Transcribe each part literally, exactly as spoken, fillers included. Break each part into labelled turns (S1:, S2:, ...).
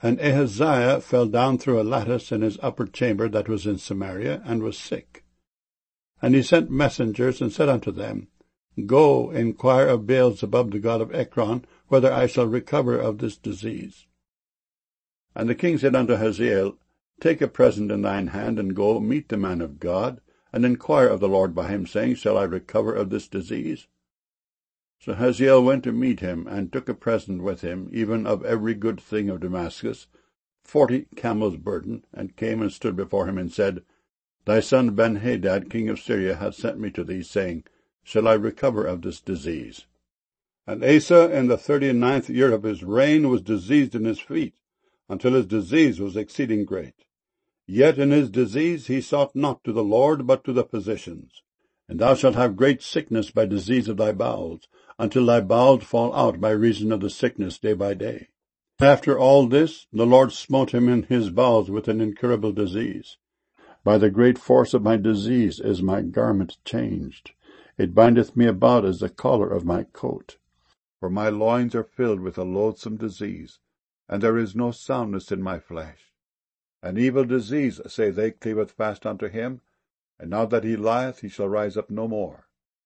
S1: And Ahaziah fell down through a lattice in his upper chamber that was in Samaria, and was sick. And he sent messengers, and said unto them, Go, inquire of Beelzebub the god of Ekron, whether I shall recover of this disease. And the king said unto Hazael, Take a present in thine hand, and go meet the man of God, and inquire of the Lord by him, saying, Shall I recover of this disease? So Hazael went to meet him, and took a present with him, even of every good thing of Damascus, forty camels' burden, and came and stood before him, and said, Thy son Benhadad, king of Syria, hath sent me to thee, saying, Shall I recover of this disease? And Asa, in the thirty and ninth year of his reign, was diseased in his feet, until his disease was exceeding great. Yet in his disease he sought not to the Lord, but to the physicians. And thou shalt have great sickness by disease of thy bowels, until thy bowels fall out by reason of the sickness day by day. After all this, the Lord smote him in his bowels with an incurable disease. By the great force of my disease is my garment changed. It bindeth me about as the collar of my coat. For my loins are filled with a loathsome disease, and there is no soundness in my flesh. An evil disease, say they, cleaveth fast unto him, and now that he lieth he shall rise up no more.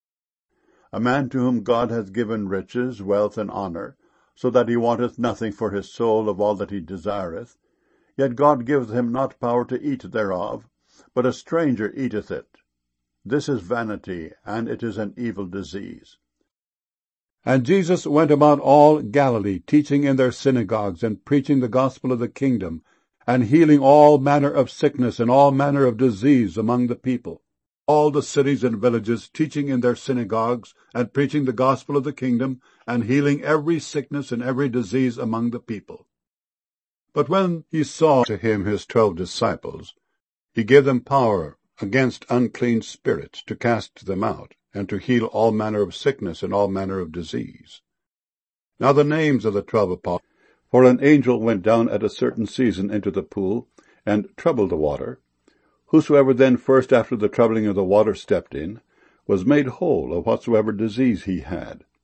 S1: A man to whom God hath given riches, wealth, and honour, so that he wanteth nothing for his soul of all that he desireth, yet God giveth him not power to eat thereof, but a stranger eateth it. This is vanity, and it is an evil disease. And Jesus went about all Galilee, teaching in their synagogues, and preaching the gospel of the kingdom, and healing all manner of sickness and all manner of disease among the people. All the cities and villages, teaching in their synagogues, and preaching the gospel of the kingdom, and healing every sickness and every disease among the people. But when he saw to him his twelve disciples, he gave them power against unclean spirits to cast them out, and to heal all manner of sickness and all manner of disease. Now the names of the twelve apostles. For an angel went down at a certain season into the pool, and troubled the water. Whosoever then first after the troubling of the water stepped in, was made whole of whatsoever disease he had.